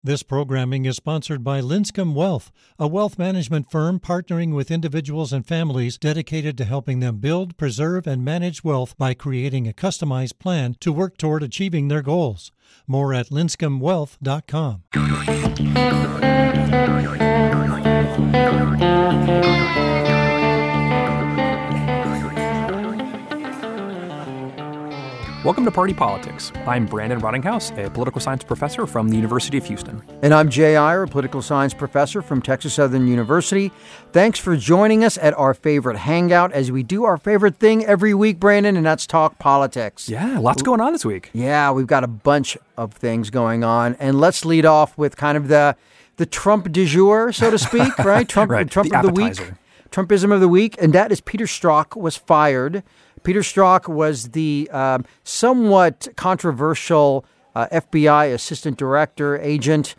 This programming is sponsored by Linscomb Wealth, a wealth management firm partnering with individuals and families dedicated to helping them build, preserve, and manage wealth by creating a customized plan to work toward achieving their goals. More at linscombwealth.com. Welcome to Party Politics. I'm Brandon Rottinghouse, a political science professor from the University of Houston. And I'm Jay Iyer, a political science professor from Texas Southern University. Thanks for joining us at our favorite hangout as we do our favorite thing every week, Brandon, and that's talk politics. Yeah, lots going on this week. Yeah, we've got a bunch of things going on. And let's lead off with kind of the Trump du jour, so to speak, right? Trump, right. Trump the of the week. Trumpism of the week, and that is Peter Strzok was fired. Peter Strzok was the somewhat controversial FBI assistant director, agent,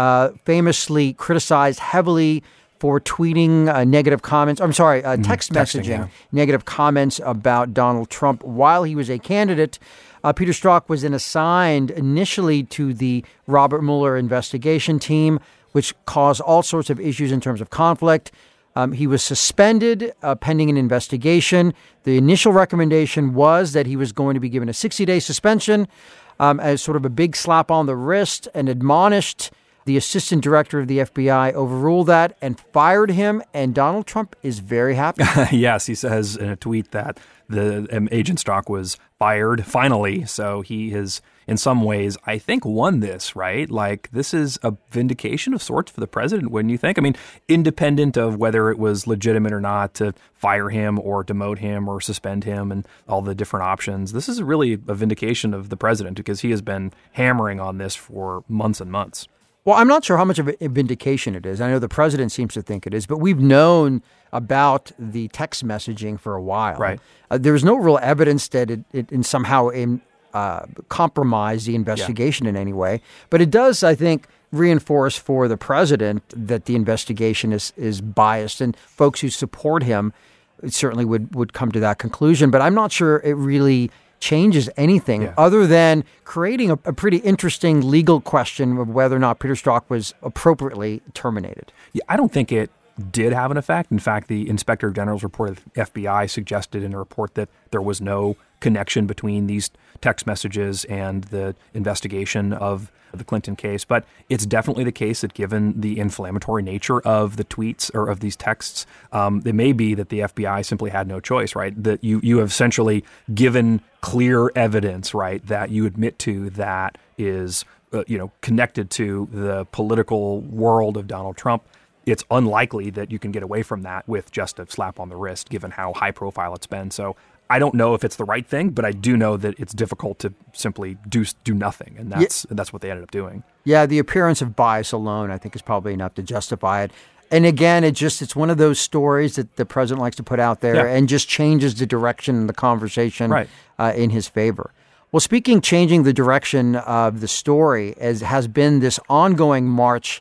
famously criticized heavily for tweeting negative comments. Text messaging negative comments about Donald Trump while he was a candidate. Peter Strzok was then assigned initially to the Robert Mueller investigation team, which caused all sorts of issues in terms of conflict. He was suspended pending an investigation. The initial recommendation was that he was going to be given a 60-day suspension as sort of a big slap on the wrist, and admonished. The assistant director of the FBI overruled that and fired him, and Donald Trump is very happy. Yes, he says in a tweet that the Agent Strzok was fired finally. So he has, in some ways, I think, won this, right? Like, this is a vindication of sorts for the president, wouldn't you think? I mean, independent of whether it was legitimate or not to fire him or demote him or suspend him and all the different options, this is really a vindication of the president because he has been hammering on this for months and months. Well, I'm not sure how much of a vindication it is. I know the president seems to think it is, but we've known about the text messaging for a while. Right. There's no real evidence that it somehow compromised the investigation in any way. But it does, I think, reinforce for the president that the investigation is biased, and folks who support him certainly would come to that conclusion. But I'm not sure it really changes anything other than creating a pretty interesting legal question of whether or not Peter Strzok was appropriately terminated. Yeah, I don't think it did have an effect. In fact, the Inspector General's report of the FBI suggested in a report that there was no connection between these text messages and the investigation of the Clinton case. But it's definitely the case that given the inflammatory nature of the tweets or of these texts, it may be that the FBI simply had no choice, right? That you have essentially given clear evidence, right, that you admit to that is, connected to the political world of Donald Trump. It's unlikely that you can get away from that with just a slap on the wrist, given how high profile it's been. So I don't know if it's the right thing, but I do know that it's difficult to simply do nothing. And that's what they ended up doing. Yeah, the appearance of bias alone, I think, is probably enough to justify it. And again, it's one of those stories that the president likes to put out there and just changes the direction and the conversation in his favor. Well, changing the direction of the story has been this ongoing march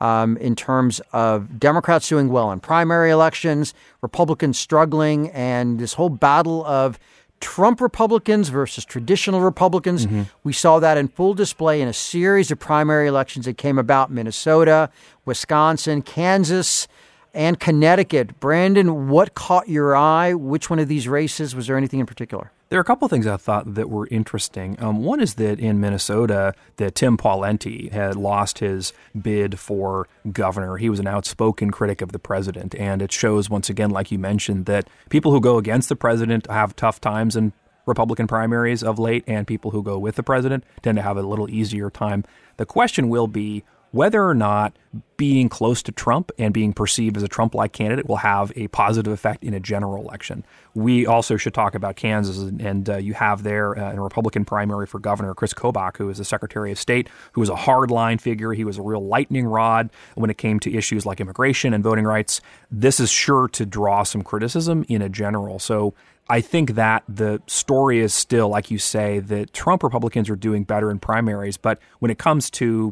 in terms of Democrats doing well in primary elections, Republicans struggling, and this whole battle of Trump Republicans versus traditional Republicans. Mm-hmm. We saw that in full display in a series of primary elections that came about: Minnesota, Wisconsin, Kansas, and Connecticut. Brandon, what caught your eye? Which one of these races? Was there anything in particular? There are a couple of things I thought that were interesting. One is that in Minnesota, that Tim Pawlenty had lost his bid for governor. He was an outspoken critic of the president, and it shows once again, like you mentioned, that people who go against the president have tough times in Republican primaries of late, and people who go with the president tend to have a little easier time. The question will be whether or not being close to Trump and being perceived as a Trump-like candidate will have a positive effect in a general election. We also should talk about Kansas, and you have there in a Republican primary for governor, Chris Kobach, who is the Secretary of State, who was a hardline figure. He was a real lightning rod when it came to issues like immigration and voting rights. This is sure to draw some criticism in a general. So I think that the story is still, like you say, that Trump Republicans are doing better in primaries, but when it comes to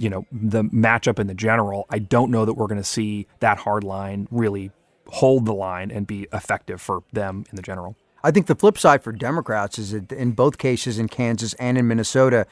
the matchup in the general, I don't know that we're going to see that hard line really hold the line and be effective for them in the general. I think the flip side for Democrats is that in both cases in Kansas and in Minnesota,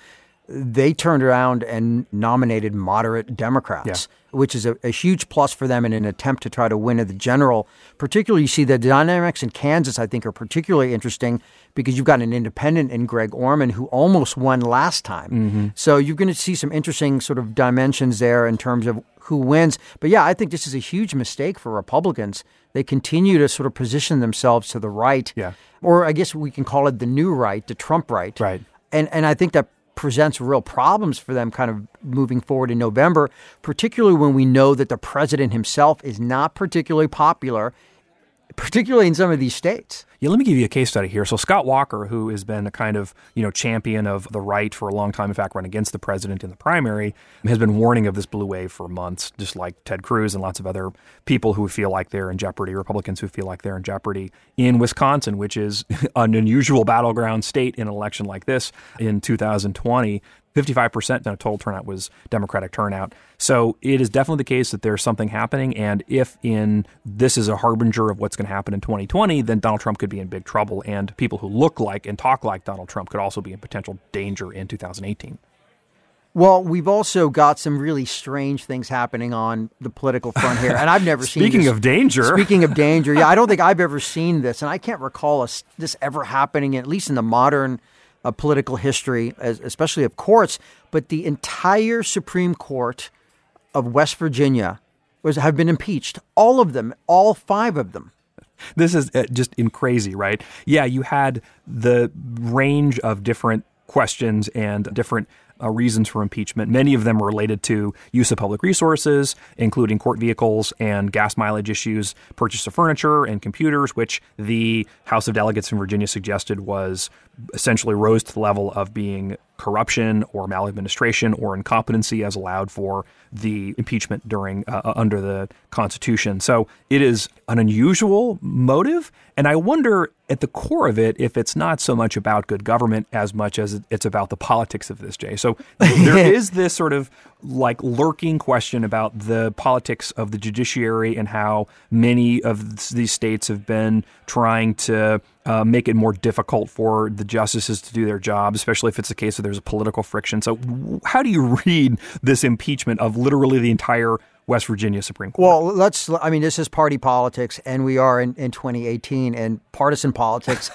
they turned around and nominated moderate Democrats, which is a huge plus for them in an attempt to try to win at the general. Particularly, you see the dynamics in Kansas, I think, are particularly interesting because you've got an independent in Greg Orman who almost won last time. Mm-hmm. So you're going to see some interesting sort of dimensions there in terms of who wins. But yeah, I think this is a huge mistake for Republicans. They continue to sort of position themselves to the right, or I guess we can call it the new right, the Trump right. Right. And I think that presents real problems for them kind of moving forward in November, particularly when we know that the president himself is not particularly popular, particularly in some of these states. Yeah, let me give you a case study here. So Scott Walker, who has been a kind of, champion of the right for a long time, in fact, run against the president in the primary, has been warning of this blue wave for months, just like Ted Cruz and lots of other people who feel like they're in jeopardy, Republicans who feel like they're in jeopardy in Wisconsin, which is an unusual battleground state in an election like this in 2020. 55% in a total turnout was Democratic turnout. So it is definitely the case that there's something happening. And if this is a harbinger of what's going to happen in 2020, then Donald Trump could be in big trouble. And people who look like and talk like Donald Trump could also be in potential danger in 2018. Well, we've also got some really strange things happening on the political front here. And I've never seen this. Speaking of danger, yeah, I don't think I've ever seen this. And I can't recall this ever happening, at least in the modern political history, especially of courts, but the entire Supreme Court of West Virginia have been impeached. All of them, all 5 of them. This is just crazy, right? Yeah, you had the range of different questions and different reasons for impeachment. Many of them are related to use of public resources, including court vehicles and gas mileage issues, purchase of furniture and computers, which the House of Delegates in Virginia suggested was essentially rose to the level of being corruption or maladministration or incompetency as allowed for the impeachment during under the Constitution. So it is an unusual motive. And I wonder at the core of it, if it's not so much about good government as much as it's about the politics of this, Jay. So there is this sort of like lurking question about the politics of the judiciary and how many of these states have been trying to make it more difficult for the justices to do their job, especially if it's a case where there's a political friction. So how do you read this impeachment of literally the entire West Virginia Supreme Court? Well, this is party politics, and we are in 2018, and partisan politics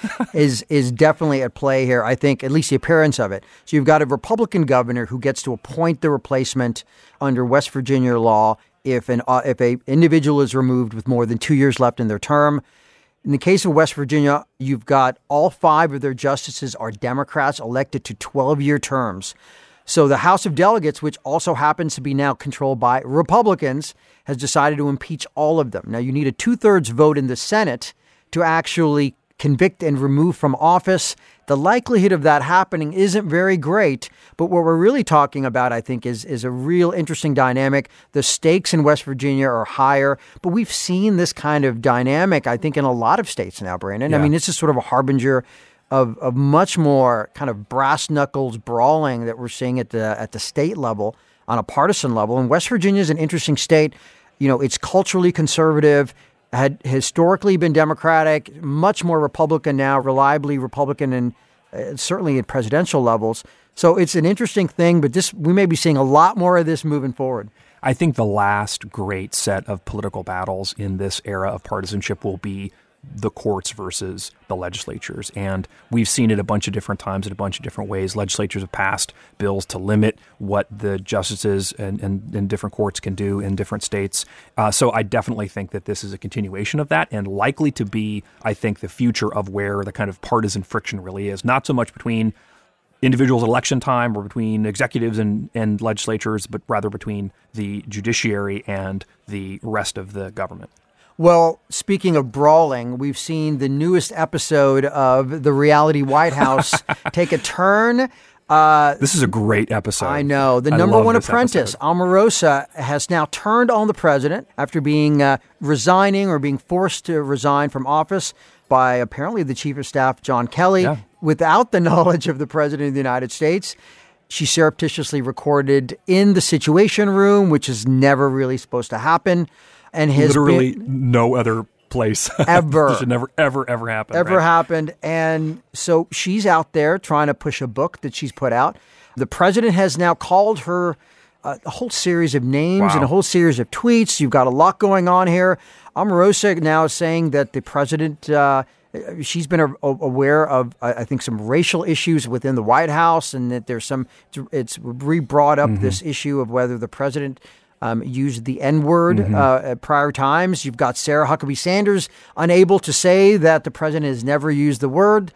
is definitely at play here, I think, at least the appearance of it. So you've got a Republican governor who gets to appoint the replacement under West Virginia law if a individual is removed with more than 2 years left in their term. In the case of West Virginia, you've got all 5 of their justices are Democrats elected to 12-year terms. So the House of Delegates, which also happens to be now controlled by Republicans, has decided to impeach all of them. Now, you need a 2/3 vote in the Senate to actually convict and remove from office. The likelihood of that happening isn't very great. But what we're really talking about, I think, is a real interesting dynamic. The stakes in West Virginia are higher, but we've seen this kind of dynamic, I think, in a lot of states now, Brandon. Yeah. This is sort of a harbinger of much more kind of brass knuckles brawling that we're seeing at the state level on a partisan level. And West Virginia is an interesting state. It's culturally conservative, had historically been Democratic, much more Republican now, reliably Republican, and certainly at presidential levels. So it's an interesting thing, but we may be seeing a lot more of this moving forward. I think the last great set of political battles in this era of partisanship will be the courts versus the legislatures. And we've seen it a bunch of different times in a bunch of different ways. Legislatures have passed bills to limit what the justices and different courts can do in different states. So I definitely think that this is a continuation of that and likely to be, I think, the future of where the kind of partisan friction really is. Not so much between individuals at election time or between executives and legislatures, but rather between the judiciary and the rest of the government. Well, speaking of brawling, we've seen the newest episode of the reality White House take a turn. This is a great episode. I know. The number one apprentice, Omarosa, has now turned on the president after being resigning or being forced to resign from office by apparently the chief of staff, John Kelly, without the knowledge of the president of the United States. She surreptitiously recorded in the Situation Room, which is never really supposed to happen. And literally no other place ever. This should never, ever happen. Happened. And so she's out there trying to push a book that she's put out. The president has now called her a whole series of names and a whole series of tweets. You've got a lot going on here. Omarosa now is saying that the president, she's been aware of, I think, some racial issues within the White House, and that there's it's re-brought up this issue of whether the president used the N-word at prior times. You've got Sarah Huckabee Sanders unable to say that the president has never used the word.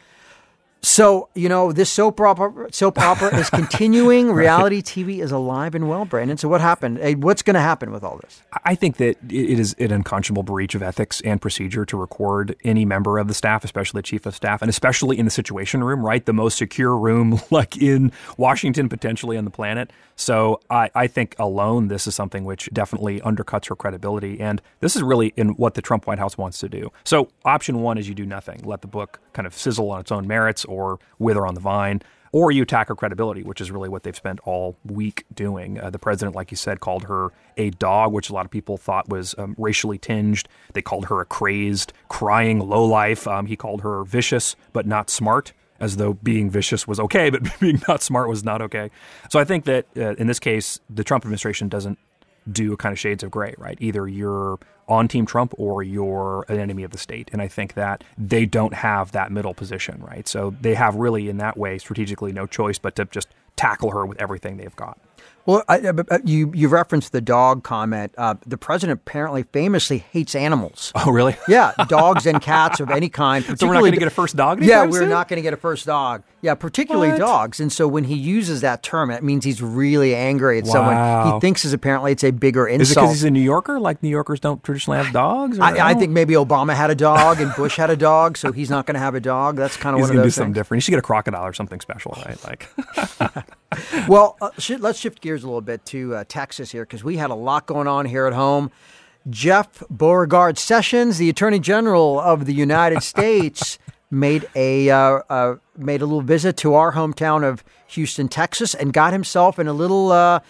So, this soap opera is continuing. Right. Reality TV is alive and well, Brandon. So what happened? What's going to happen with all this? I think that it is an unconscionable breach of ethics and procedure to record any member of the staff, especially the chief of staff, and especially in the Situation Room, right? The most secure room like in Washington, potentially on the planet. So I think alone, this is something which definitely undercuts her credibility. And this is really in what the Trump White House wants to do. So option one is you do nothing. Let the book kind of sizzle on its own merits or wither on the vine. Or you attack her credibility, which is really what they've spent all week doing. The president, like you said, called her a dog, which a lot of people thought was racially tinged. They called her a crazed, crying lowlife. He called her vicious but not smart, as though being vicious was okay, but being not smart was not okay. So I think that in this case, the Trump administration doesn't do a kind of shades of gray, right? Either you're on Team Trump or you're an enemy of the state. And I think that they don't have that middle position, right? So they have really, in that way, strategically no choice but to just tackle her with everything they've got. Well, you referenced the dog comment. The president apparently famously hates animals. Oh, really? Yeah, dogs and cats of any kind. So we're not going to get a first dog? Yeah, we're not going to get a first dog. Yeah, particularly dogs. And so when he uses that term, it means he's really angry at someone. He thinks apparently it's a bigger insult. Is it because he's a New Yorker? Like New Yorkers don't traditionally have dogs? I think maybe Obama had a dog and Bush had a dog, so he's not going to have a dog. That's kind of one of those things. He's going to do something different. He should get a crocodile or something special, right? Like. Well, let's shift gears a little bit to Texas here, because we had a lot going on here at home. Jeff Beauregard Sessions, the Attorney General of the United States, made a little visit to our hometown of Houston, Texas, and got himself in a little,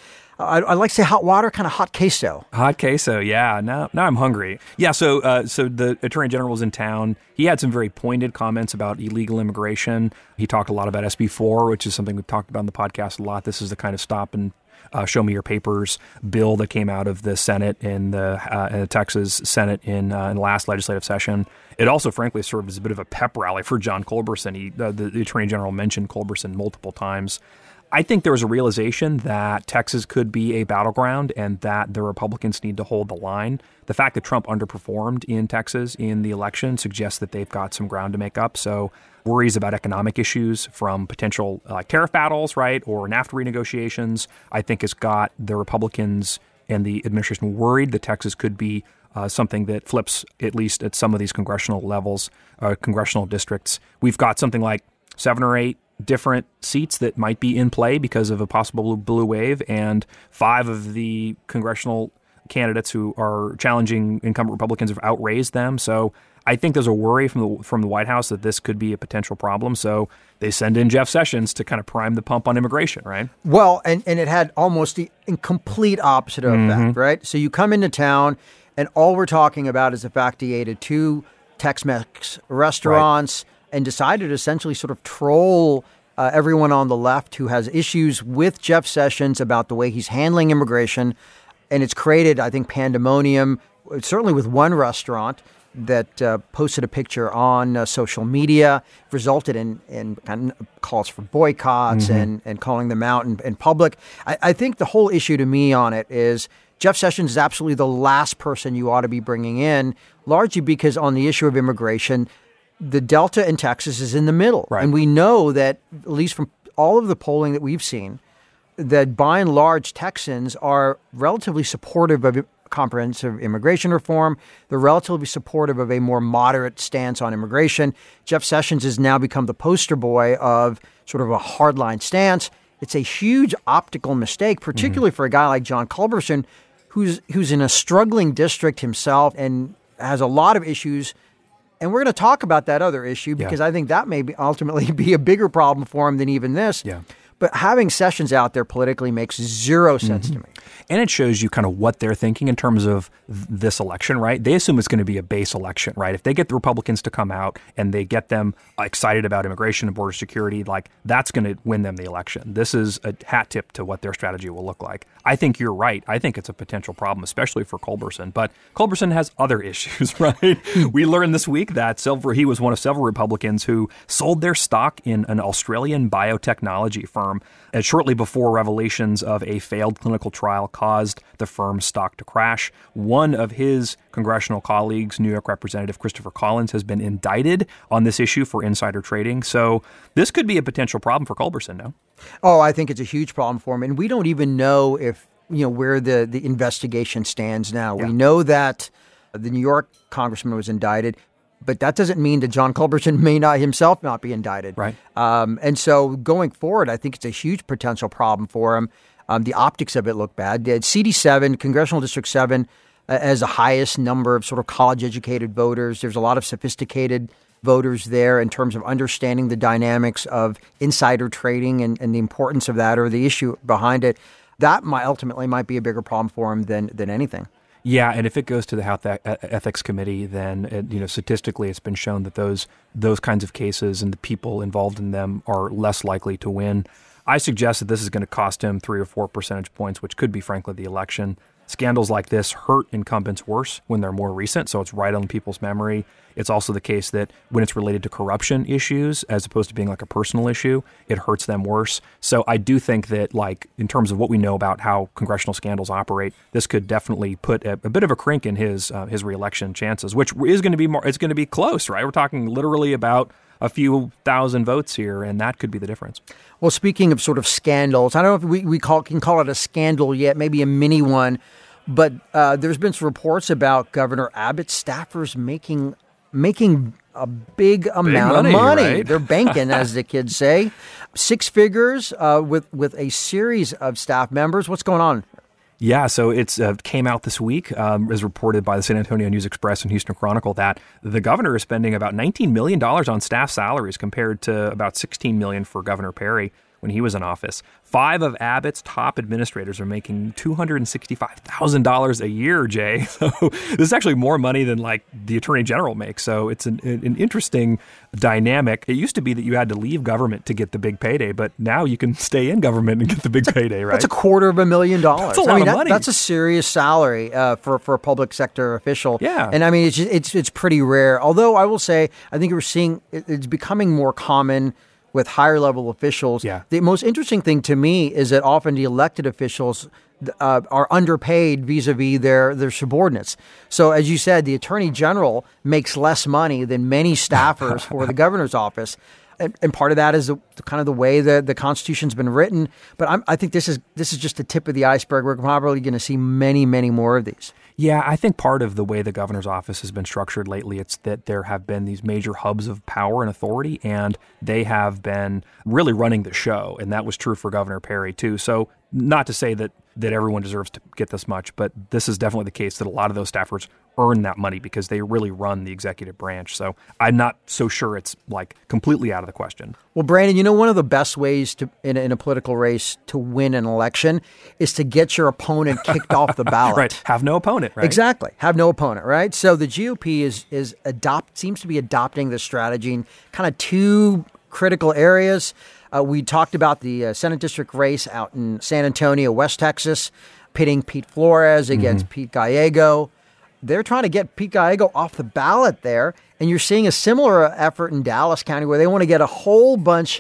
I like to say hot water, kind of hot queso. Hot queso, yeah. Now I'm hungry. Yeah, so the Attorney General was in town. He had some very pointed comments about illegal immigration. He talked a lot about SB 4, which is something we've talked about in the podcast a lot. This is the kind of stop and show me your papers bill that came out of the Senate in the Texas Senate in the last legislative session. It also, frankly, served as a bit of a pep rally for John Culberson. The Attorney General mentioned Culberson multiple times. I think there was a realization that Texas could be a battleground and that the Republicans need to hold the line. The fact that Trump underperformed in Texas in the election suggests that they've got some ground to make up. So worries about economic issues from potential tariff battles, right, or NAFTA renegotiations, I think has got the Republicans and the administration worried that Texas could be something that flips, at least at some of these congressional levels, congressional districts. We've got something like 7 or 8 different seats that might be in play because of a possible blue wave, and 5 of the congressional candidates who are challenging incumbent Republicans have outraised them. So I think there's a worry from the White House that this could be a potential problem. So they send in Jeff Sessions to kind of prime the pump on immigration, right? Well, and it had almost the complete opposite effect, right? So you come into town, and all we're talking about is the fact he ate at 2 Tex-Mex restaurants, right, and decided to essentially sort of troll everyone on the left who has issues with Jeff Sessions about the way he's handling immigration. And it's created, I think, pandemonium, certainly with one restaurant that posted a picture on social media, resulted in kind of calls for boycotts and calling them out in public. I think the whole issue to me on it is Jeff Sessions is absolutely the last person you ought to be bringing in, largely because on the issue of immigration, the Delta in Texas is in the middle. Right. And we know that, at least from all of the polling that we've seen, that by and large Texans are relatively supportive of comprehensive immigration reform. They're relatively supportive of a more moderate stance on immigration. Jeff Sessions has now become the poster boy of sort of a hardline stance. It's a huge optical mistake, particularly for a guy like John Culberson, who's in a struggling district himself and has a lot of issues. And we're going to talk about that other issue because I think that may ultimately be a bigger problem for him than even this. Yeah. But having Sessions out there politically makes zero sense to me. And it shows you kind of what they're thinking in terms of this election, right? They assume it's going to be a base election, right? If they get the Republicans to come out and they get them excited about immigration and border security, like that's going to win them the election. This is a hat tip to what their strategy will look like. I think you're right. I think it's a potential problem, especially for Culberson. But Culberson has other issues, right? We learned this week that he was one of several Republicans who sold their stock in an Australian biotechnology firm shortly before revelations of a failed clinical trial caused the firm's stock to crash. One of his congressional colleagues, New York Representative Christopher Collins, has been indicted on this issue for insider trading. So this could be a potential problem for Culberson, no? Oh, I think it's a huge problem for him. And we don't even know if, where the investigation stands now. Yeah. We know that the New York congressman was indicted, but that doesn't mean that John Culberson may not himself not be indicted. Right. And so going forward, I think it's a huge potential problem for him. The optics of it look bad. CD7, Congressional District 7, has the highest number of sort of college-educated voters. There's a lot of sophisticated voters there in terms of understanding the dynamics of insider trading and the importance of that or the issue behind it. That ultimately might be a bigger problem for him than anything. Yeah, and if it goes to the House Ethics Committee, then statistically it's been shown that those kinds of cases and the people involved in them are less likely to win. I suggest that this is going to cost him 3 or 4 percentage points, which could be, frankly, the election. Scandals like this hurt incumbents worse when they're more recent, so it's right on people's memory. It's also the case that when it's related to corruption issues, as opposed to being like a personal issue, it hurts them worse. So I do think that, like, in terms of what we know about how congressional scandals operate, this could definitely put a bit of a crink in his reelection chances, which is going to be more. It's going to be close, right? We're talking literally about a few thousand votes here, and that could be the difference. Well, speaking of sort of scandals, I don't know if we can call it a scandal yet, maybe a mini one, but there's been some reports about Governor Abbott's staffers making a big amount of money. Right? They're banking, as the kids say. 6 figures with a series of staff members. What's going on? Yeah, so it's came out this week, as reported by the San Antonio News-Express and Houston Chronicle, that the governor is spending about $19 million on staff salaries compared to about $16 million for Governor Perry when he was in office. 5 of Abbott's top administrators are making $265,000 a year, Jay. So this is actually more money than like the attorney general makes. So it's an interesting dynamic. It used to be that you had to leave government to get the big payday, but now you can stay in government and get the big payday, right? That's $250,000. That's a lot of money. That's a serious salary for a public sector official. Yeah. And I mean, it's pretty rare. Although I will say, I think we're seeing it's becoming more common with higher level officials. Yeah. The most interesting thing to me is that often the elected officials are underpaid vis-a-vis their subordinates. So as you said, the attorney general makes less money than many staffers for the governor's office. And part of that is kind of the way that the Constitution's been written. But I think this is just the tip of the iceberg. We're probably going to see many, many more of these. Yeah, I think part of the way the governor's office has been structured lately, it's that there have been these major hubs of power and authority, and they have been really running the show. And that was true for Governor Perry, too. So not to say that everyone deserves to get this much, but this is definitely the case that a lot of those staffers earn that money because they really run the executive branch. So I'm not so sure it's like completely out of the question. Well, Brandon, one of the best ways to in a political race to win an election is to get your opponent kicked off the ballot. Right. Have no opponent, right? Exactly. Have no opponent, right? So the GOP seems to be adopting this strategy in kind of 2 critical areas. We talked about the Senate district race out in San Antonio, West Texas, pitting Pete Flores against Pete Gallego. They're trying to get Pete Gallego off the ballot there. And you're seeing a similar effort in Dallas County where they want to get a whole bunch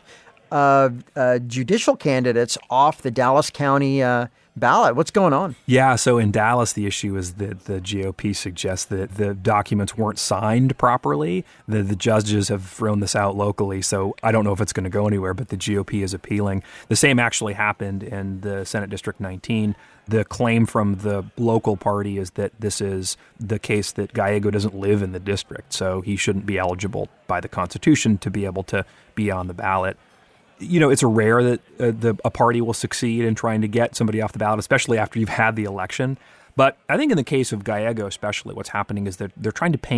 of judicial candidates off the Dallas County ballot. What's going on? Yeah, so in Dallas, the issue is that the GOP suggests that the documents weren't signed properly. The judges have thrown this out locally, so I don't know if it's going to go anywhere, but the GOP is appealing. The same actually happened in the Senate District 19. The claim from the local party is that this is the case that Gallego doesn't live in the district, so he shouldn't be eligible by the Constitution to be able to be on the ballot. It's rare that a party will succeed in trying to get somebody off the ballot, especially after you've had the election. But I think in the case of Gallego especially, what's happening is that they're trying to paint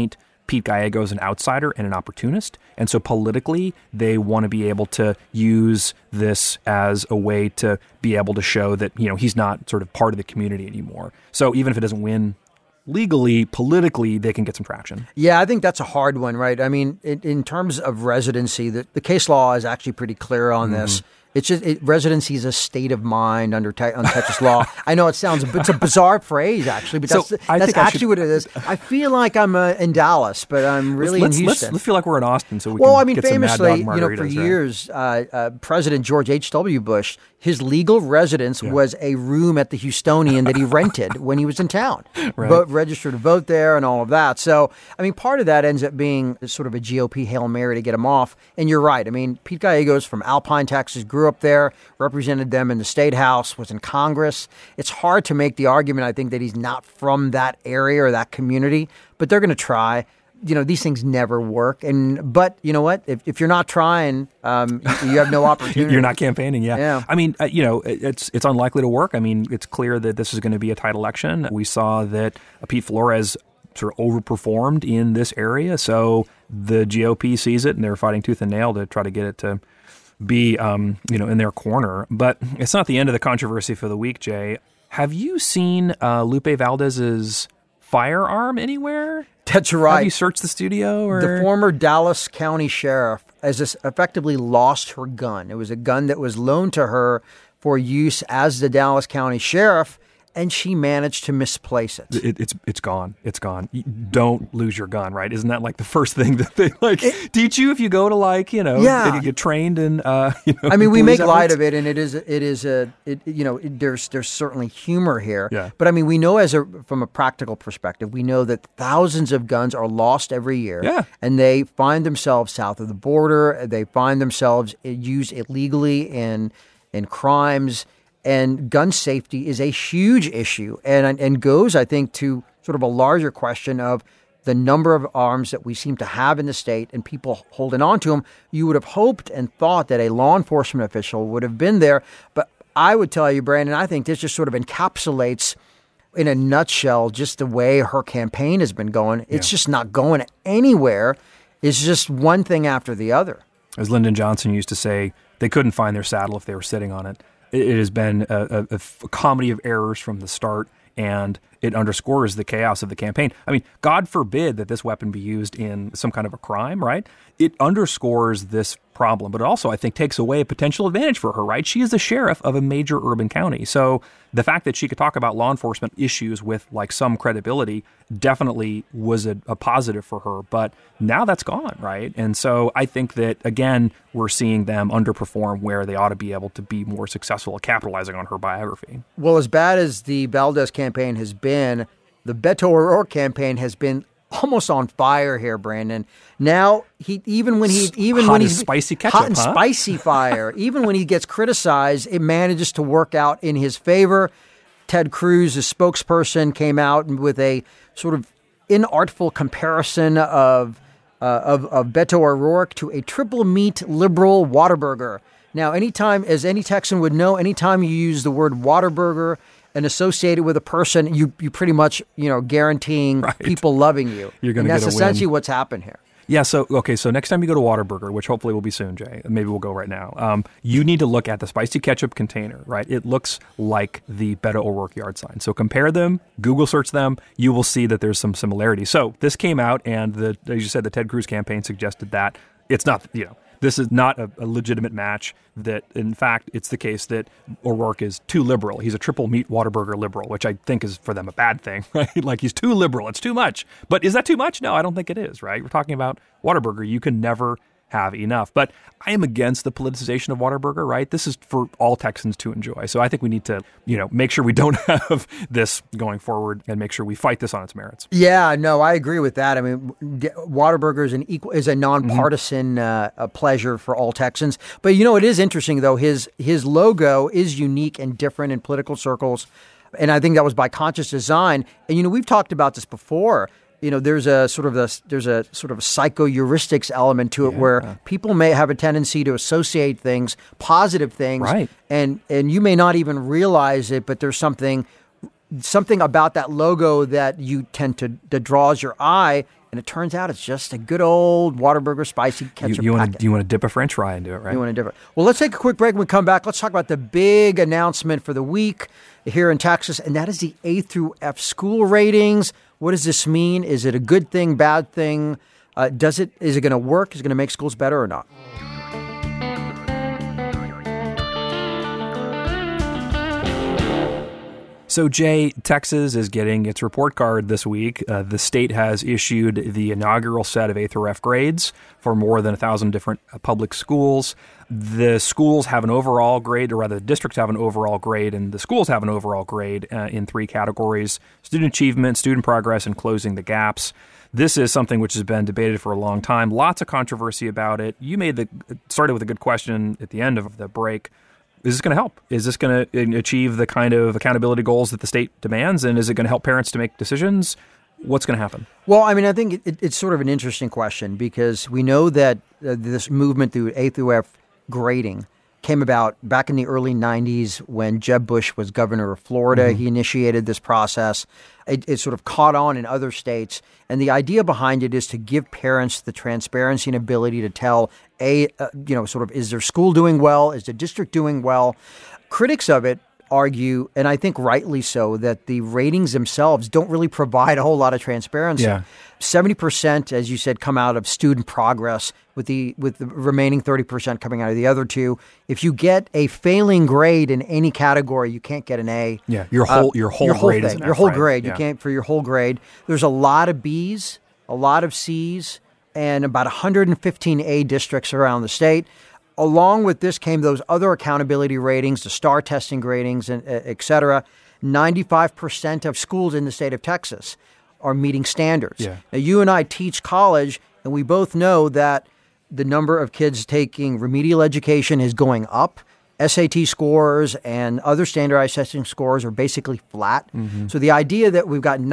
Pete Gallego is an outsider and an opportunist. And so politically, they want to be able to use this as a way to be able to show that, he's not sort of part of the community anymore. So even if it doesn't win legally, politically, they can get some traction. Yeah, I think that's a hard one, right? I mean, in terms of residency, the case law is actually pretty clear on this. It's just residency is a state of mind under Texas law. I know it's a bizarre phrase actually, but that's actually what it is. I feel like I'm in Dallas, but I'm really in Houston. Let's feel like we're in Austin, so we can get famously, some Mad Dog margaritas, for years, President George H.W. Bush, his legal residence was a room at the Houstonian that he rented when he was in town, registered to vote there, and all of that. So, I mean, part of that ends up being sort of a GOP Hail Mary to get him off. And you're right. I mean, Pete Gallego's from Alpine, Texas, grew up there, represented them in the state house, was in Congress. It's hard to make the argument, I think, that he's not from that area or that community, but they're going to try. These things never work. But you know what? If you're not trying, you have no opportunity. You're not campaigning, yeah. I mean, it's unlikely to work. I mean, it's clear that this is going to be a tight election. We saw that Pete Flores sort of overperformed in this area, so the GOP sees it, and they're fighting tooth and nail to try to get it to be, in their corner. But it's not the end of the controversy for the week, Jay. Have you seen Lupe Valdez's firearm anywhere? That's right. Have you searched the studio? Or? The former Dallas County Sheriff has effectively lost her gun. It was a gun that was loaned to her for use as the Dallas County Sheriff, and she managed to misplace it. It's gone. It's gone. Don't lose your gun, right? Isn't that like the first thing that they teach you if you go to get trained in I mean, we make efforts? light of it, and there's certainly humor here. Yeah. But I mean, we know from a practical perspective, we know that thousands of guns are lost every year. Yeah. And they find themselves south of the border. They find themselves used illegally in crimes. And gun safety is a huge issue and goes, I think, to sort of a larger question of the number of arms that we seem to have in the state and people holding on to them. You would have hoped and thought that a law enforcement official would have been there. But I would tell you, Brandon, I think this just sort of encapsulates in a nutshell just the way her campaign has been going. It's just not going anywhere. It's just one thing after the other. As Lyndon Johnson used to say, they couldn't find their saddle if they were sitting on it. It has been a comedy of errors from the start, and it underscores the chaos of the campaign. I mean, God forbid that this weapon be used in some kind of a crime, right? It underscores this problem, but it also, I think, takes away a potential advantage for her, right? She is the sheriff of a major urban county. So the fact that she could talk about law enforcement issues with some credibility definitely was a positive for her, but now that's gone, right? And so I think that, again, we're seeing them underperform where they ought to be able to be more successful at capitalizing on her biography. Well, as bad as the Valdez campaign has been, the Beto O'Rourke campaign has been almost on fire here, Brandon. Now even when he's spicy ketchup, hot and spicy fire, even when he gets criticized, it manages to work out in his favor. Ted Cruz, the spokesperson, came out with a sort of inartful comparison of Beto O'Rourke to a triple meat liberal Whataburger. Now, as any Texan would know, anytime you use the word Whataburger and associate it with a person, you pretty much, guaranteeing people loving you. You're going to get a win. That's essentially what's happened here. Yeah, so next time you go to Whataburger, which hopefully will be soon, Jay, maybe we'll go right now, you need to look at the spicy ketchup container, right? It looks like the Beto O'Rourke yard sign. So compare them, Google search them, you will see that there's some similarity. So this came out, and as you said, the Ted Cruz campaign suggested that it's not, this is not a legitimate match, that, in fact, it's the case that O'Rourke is too liberal. He's a triple meat Whataburger liberal, which I think is for them a bad thing, right? Like, he's too liberal. It's too much. But is that too much? No, I don't think it is, right? We're talking about Whataburger. You can never have enough. But I am against the politicization of Whataburger, right? This is for all Texans to enjoy. So I think we need to, make sure we don't have this going forward and make sure we fight this on its merits. Yeah, no, I agree with that. I mean, Whataburger is a nonpartisan pleasure for all Texans. But it is interesting though. His logo is unique and different in political circles, and I think that was by conscious design. And we've talked about this before. There's a sort of psychoheuristics element to it, where people may have a tendency to associate things, positive things, right? And you may not even realize it, but there's something about that logo that you tend that draws your eye, And it turns out it's just a good old Whataburger spicy ketchup packet. You want to dip a French fry into it, right? You want to dip it. Well, let's take a quick break. When we come back, let's talk about the big announcement for the week here in Texas, and that is the A through F school ratings. What does this mean? Is it a good thing, bad thing? Is it going to work? Is it going to make schools better or not? So, Jay, Texas is getting its report card this week. The state has issued the inaugural set of A through F grades for more than 1,000 different public schools. The schools have an overall grade, or rather the districts have an overall grade, and the schools have an overall grade in 3 categories: student achievement, student progress, and closing the gaps. This is something which has been debated for a long time. Lots of controversy about it. You started with a good question at the end of the break. Is this going to help? Is this going to achieve the kind of accountability goals that the state demands? And is it going to help parents to make decisions? What's going to happen? Well, I mean, I think it's sort of an interesting question because we know that this movement through A through F grading came about back in the early 90s when Jeb Bush was governor of Florida. Mm-hmm. He initiated this process. It sort of caught on in other states. And the idea behind it is to give parents the transparency and ability to tell, is their school doing well? Is the district doing well? Critics of it argue, and I think rightly so, that the ratings themselves don't really provide a whole lot of transparency. Yeah. 70%, as you said, come out of student progress, with the remaining 30% coming out of the other two. If you get a failing grade in any category, you can't get an A. Yeah, your whole grade is an F, your whole right? grade. Yeah. You can't for your whole grade. There's a lot of Bs, a lot of Cs, and about 115 A districts around the state. Along with this came those other accountability ratings, the STAR testing gradings, and et cetera. 95% of schools in the state of Texas are meeting standards. Yeah. Now, you and I teach college, and we both know that the number of kids taking remedial education is going up. SAT scores and other standardized testing scores are basically flat. Mm-hmm. So the idea that we've got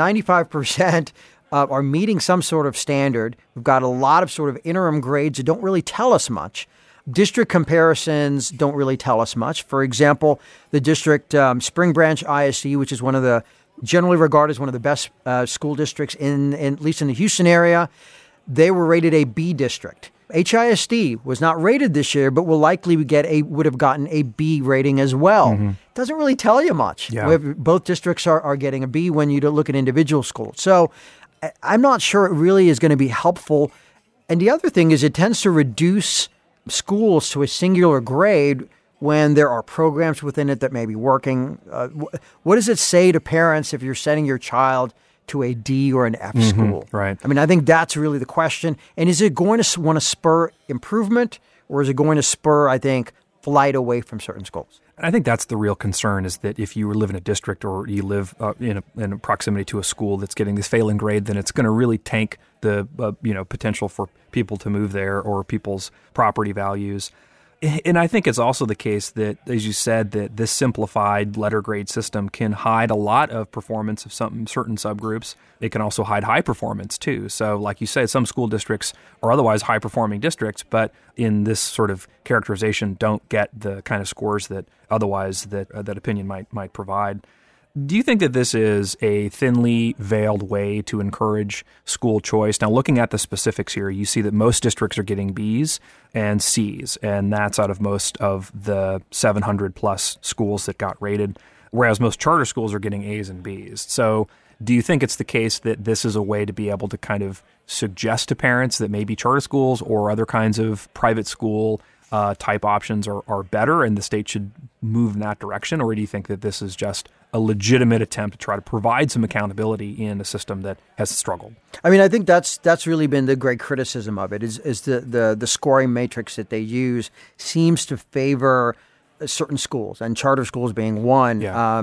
95% are meeting some sort of standard, we've got a lot of sort of interim grades that don't really tell us much. District comparisons don't really tell us much. For example, the district Spring Branch ISD, which is generally regarded as one of the best school districts in at least in the Houston area, they were rated a B district. HISD was not rated this year, but will likely would have gotten a B rating as well. Mm-hmm. Doesn't really tell you much. Yeah. Both districts are getting a B when you look at individual schools. So I'm not sure it really is going to be helpful. And the other thing is it tends to reduce schools to a singular grade when there are programs within it that may be working. What does it say to parents if you're sending your child to a D or an F school? Right. I mean, I think that's really the question. And is it going to want to spur improvement, or is it going to spur, I think, flight away from certain schools? I think that's the real concern, is that if you live in a district or you live in proximity to a school that's getting this failing grade, then it's going to really tank the potential for people to move there or people's property values. And I think it's also the case that, as you said, that this simplified letter grade system can hide a lot of performance of certain subgroups. It can also hide high performance too. So like you said, some school districts are otherwise high performing districts, but in this sort of characterization don't get the kind of scores that otherwise that opinion might provide. Do you think that this is a thinly veiled way to encourage school choice? Now, looking at the specifics here, you see that most districts are getting Bs and Cs, and that's out of most of the 700 plus schools that got rated, whereas most charter schools are getting As and Bs. So do you think it's the case that this is a way to be able to kind of suggest to parents that maybe charter schools or other kinds of private school type options are better and the state should move in that direction? Or do you think that this is just a legitimate attempt to try to provide some accountability in a system that has struggled? I mean, I think that's really been the great criticism of it is the scoring matrix that they use seems to favor certain schools, and charter schools being one. Yeah.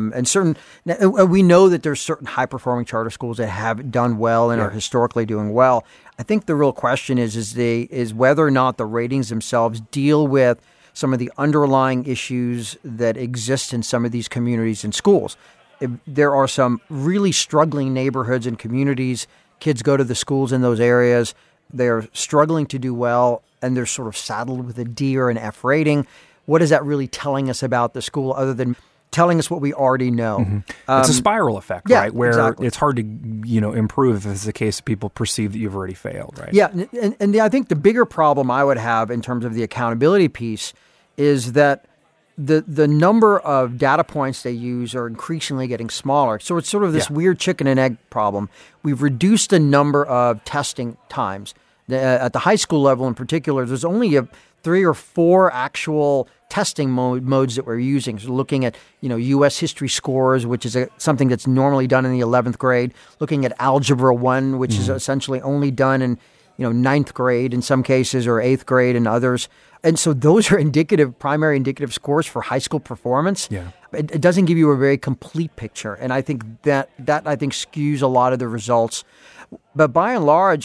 We know that there's certain high-performing charter schools that have done well and are historically doing well. I think the real question is whether or not the ratings themselves deal with some of the underlying issues that exist in some of these communities and schools. There are some really struggling neighborhoods and communities. Kids go to the schools in those areas. They're struggling to do well, and they're sort of saddled with a D or an F rating. What is that really telling us about the school other than telling us what we already know. Mm-hmm. It's a spiral effect, yeah, right? Where exactly. it's hard to, improve if it's the case that people perceive that you've already failed, right? Yeah, and I think the bigger problem I would have in terms of the accountability piece is that the number of data points they use are increasingly getting smaller. So it's sort of this weird chicken and egg problem. We've reduced the number of testing times. At the high school level in particular, there's only 3 or 4 actual testing modes that we're using. So looking at, U.S. history scores, which is something that's normally done in the 11th grade. Looking at Algebra 1, which is essentially only done in, 9th grade in some cases or 8th grade in others. And so those are primary indicative scores for high school performance. Yeah. It doesn't give you a very complete picture. And I think that skews a lot of the results. But by and large,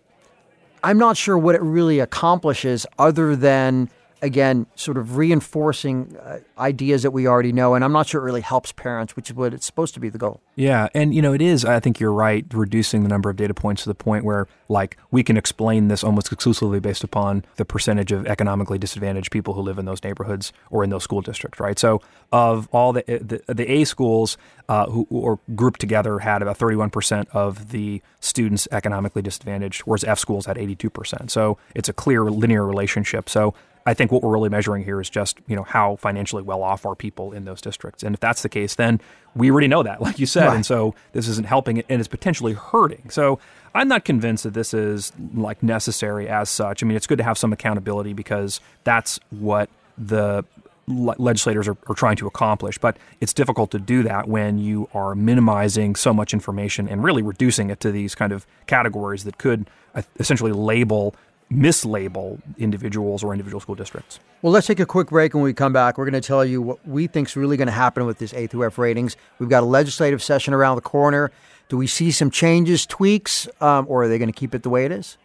I'm not sure what it really accomplishes other than, again, sort of reinforcing ideas that we already know. And I'm not sure it really helps parents, which is what it's supposed to be the goal. Yeah. And, it is, I think you're right, reducing the number of data points to the point where, we can explain this almost exclusively based upon the percentage of economically disadvantaged people who live in those neighborhoods or in those school districts, right? So of all the A schools who are grouped together had about 31% of the students economically disadvantaged, whereas F schools had 82%. So it's a clear linear relationship. So I think what we're really measuring here is just, how financially well off are people in those districts. And if that's the case, then we already know that, like you said. Right. And so this isn't helping and it's potentially hurting. So I'm not convinced that this is necessary as such. It's good to have some accountability because that's what the legislators are trying to accomplish. But it's difficult to do that when you are minimizing so much information and really reducing it to these kind of categories that could essentially mislabel individuals or individual school districts. Well, let's take a quick break. When we come back, we're going to tell you what we think is really going to happen with this A through F ratings. We've got a legislative session around the corner. Do we see some changes, tweaks, or are they going to keep it the way it is?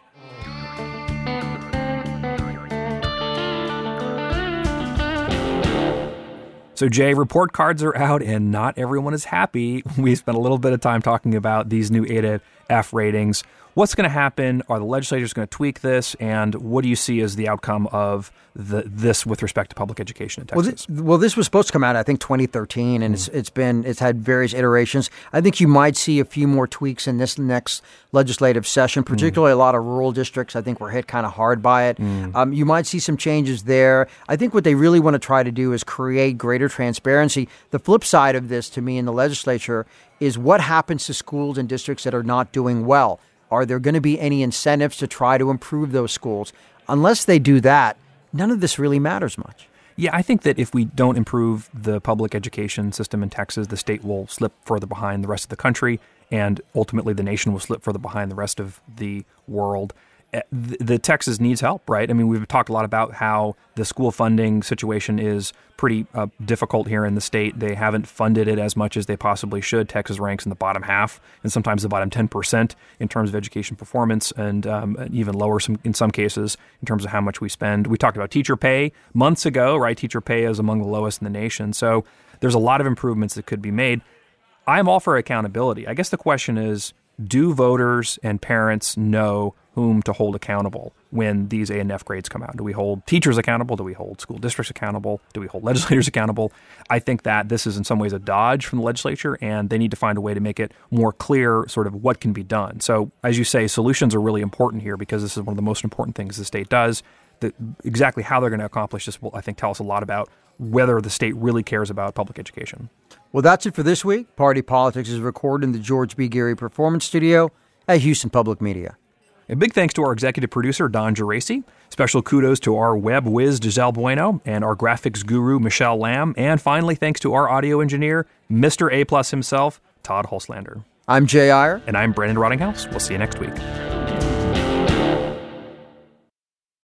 So, Jay, report cards are out and not everyone is happy. We spent a little bit of time talking about these new A to F ratings. What's going to happen? Are the legislators going to tweak this? And what do you see as the outcome of this with respect to public education in Texas? Well, this was supposed to come out, I think, 2013, and it's had various iterations. I think you might see a few more tweaks in this next legislative session, particularly a lot of rural districts. I think were hit kind of hard by it. You might see some changes there. I think what they really want to try to do is create greater transparency. The flip side of this, to me, in the legislature is what happens to schools and districts that are not doing well. Are there going to be any incentives to try to improve those schools? Unless they do that, none of this really matters much. Yeah, I think that if we don't improve the public education system in Texas, the state will slip further behind the rest of the country, and ultimately the nation will slip further behind the rest of the world. The Texas needs help, right? We've talked a lot about how the school funding situation is pretty difficult here in the state. They haven't funded it as much as they possibly should. Texas ranks in the bottom half and sometimes the bottom 10% in terms of education performance and even lower in some cases in terms of how much we spend. We talked about teacher pay months ago, right? Teacher pay is among the lowest in the nation. So there's a lot of improvements that could be made. I'm all for accountability. I guess the question is, do voters and parents know whom to hold accountable when these A and F grades come out? Do we hold teachers accountable? Do we hold school districts accountable? Do we hold legislators accountable? I think that this is in some ways a dodge from the legislature, and they need to find a way to make it more clear sort of what can be done. So, as you say, solutions are really important here because this is one of the most important things the state does. Exactly how they're going to accomplish this will, I think, tell us a lot about whether the state really cares about public education. Well, that's it for this week. Party Politics is recorded in the George B. Geary Performance Studio at Houston Public Media. A big thanks to our executive producer, Don Geraci. Special kudos to our web whiz, Giselle Bueno, and our graphics guru, Michelle Lamb. And finally, thanks to our audio engineer, Mr. A+ himself, Todd Hulslander. I'm Jay Iyer. And I'm Brandon Rottinghouse. We'll see you next week.